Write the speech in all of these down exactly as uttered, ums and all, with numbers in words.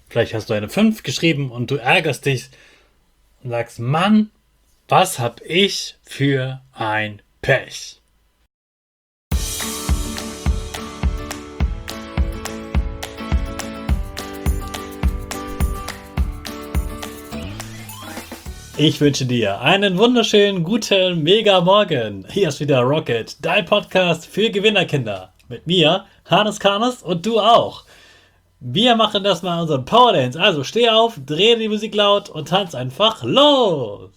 Vielleicht hast du eine fünf geschrieben und du ärgerst dich und sagst, Mann, was hab ich für ein Pech. Ich wünsche dir einen wunderschönen, guten, mega Morgen. Hier ist wieder Rocket, dein Podcast für Gewinnerkinder. Mit mir, Hannes Karnes und du auch. Wir machen das mal unseren Power Dance. Also steh auf, dreh die Musik laut und tanz einfach los.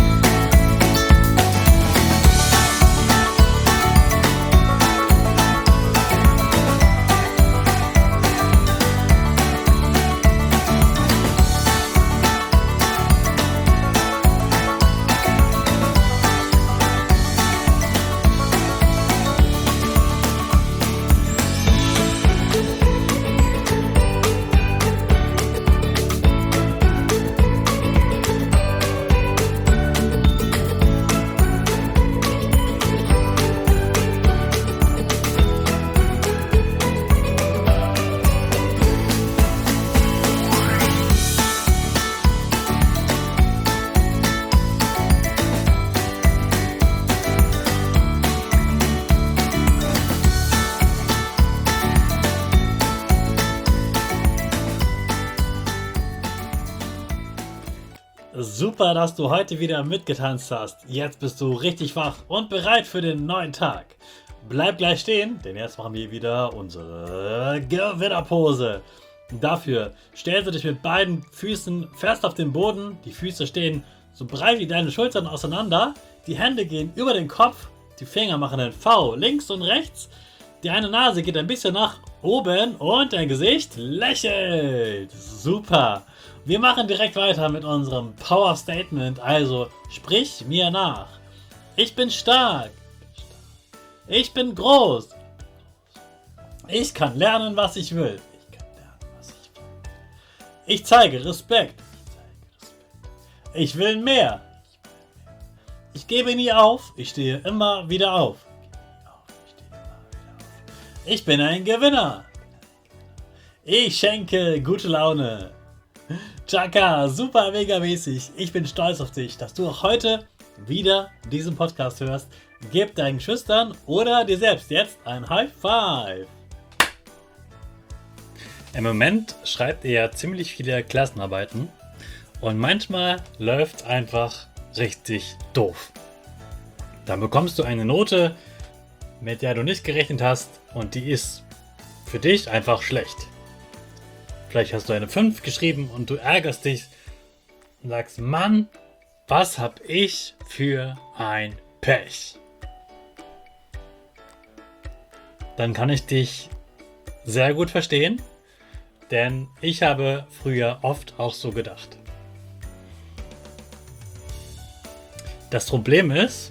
Super, dass du heute wieder mitgetanzt hast. Jetzt bist du richtig wach und bereit für den neuen Tag. Bleib gleich stehen, denn jetzt machen wir wieder unsere Gewinnerpose. Dafür stellst du dich mit beiden Füßen fest auf den Boden. Die Füße stehen so breit wie deine Schultern auseinander. Die Hände gehen über den Kopf. Die Finger machen ein V links und rechts. Die eine Nase geht ein bisschen nach oben und dein Gesicht lächelt. Super. Wir machen direkt weiter mit unserem Power Statement. Also sprich mir nach. Ich bin stark. Ich bin groß. Ich kann lernen, was ich will. Ich kann lernen, was ich will. Ich zeige Respekt. Ich will mehr. Ich gebe nie auf. Ich stehe immer wieder auf. Ich bin ein Gewinner. Ich schenke gute Laune. Chaka, super mega mäßig. Ich bin stolz auf dich, dass du auch heute wieder diesen Podcast hörst. Gib deinen Schüchtern oder dir selbst jetzt ein High Five. Im Moment schreibt ihr ja ziemlich viele Klassenarbeiten und manchmal läuft einfach richtig doof. Dann bekommst du eine Note, mit der du nicht gerechnet hast und die ist für dich einfach schlecht. Vielleicht hast du eine fünf geschrieben und du ärgerst dich und sagst, Mann, was hab ich für ein Pech. Dann kann ich dich sehr gut verstehen, denn ich habe früher oft auch so gedacht. Das Problem ist,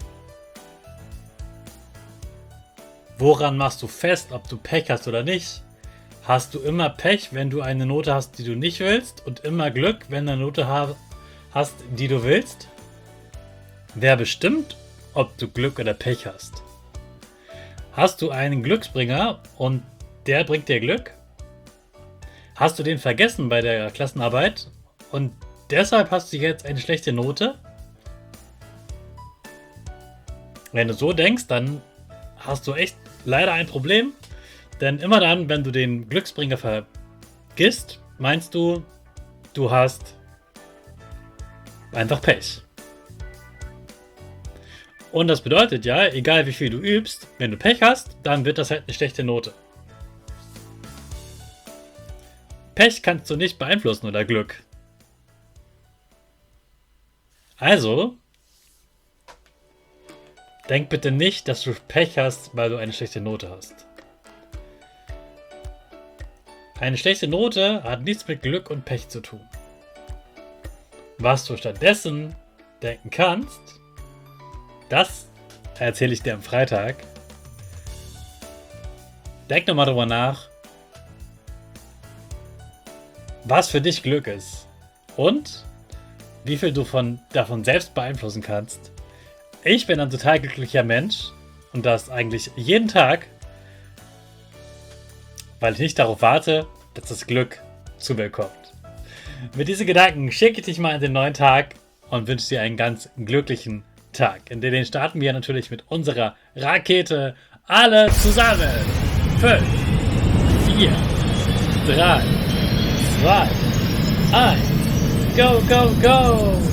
woran machst du fest, ob du Pech hast oder nicht? Hast du immer Pech, wenn du eine Note hast, die du nicht willst, und immer Glück, wenn du eine Note ha- hast, die du willst? Wer bestimmt, ob du Glück oder Pech hast? Hast du einen Glücksbringer und der bringt dir Glück? Hast du den vergessen bei der Klassenarbeit und deshalb hast du jetzt eine schlechte Note? Wenn du so denkst, dann hast du echt leider ein Problem. Denn immer dann, wenn du den Glücksbringer vergisst, meinst du, du hast einfach Pech. Und das bedeutet ja, egal wie viel du übst, wenn du Pech hast, dann wird das halt eine schlechte Note. Pech kannst du nicht beeinflussen oder Glück. Also, denk bitte nicht, dass du Pech hast, weil du eine schlechte Note hast. Eine schlechte Note hat nichts mit Glück und Pech zu tun. Was du stattdessen denken kannst, das erzähle ich dir am Freitag. Denk nochmal drüber nach, was für dich Glück ist und wie viel du von, davon selbst beeinflussen kannst. Ich bin ein total glücklicher Mensch und das eigentlich jeden Tag, weil ich nicht darauf warte, dass das Glück zu mir kommt. Mit diesen Gedanken schicke ich dich mal in den neuen Tag und wünsche dir einen ganz glücklichen Tag. In den starten wir natürlich mit unserer Rakete. Alle zusammen. fünf, vier, drei, zwei, eins. Go, go, go!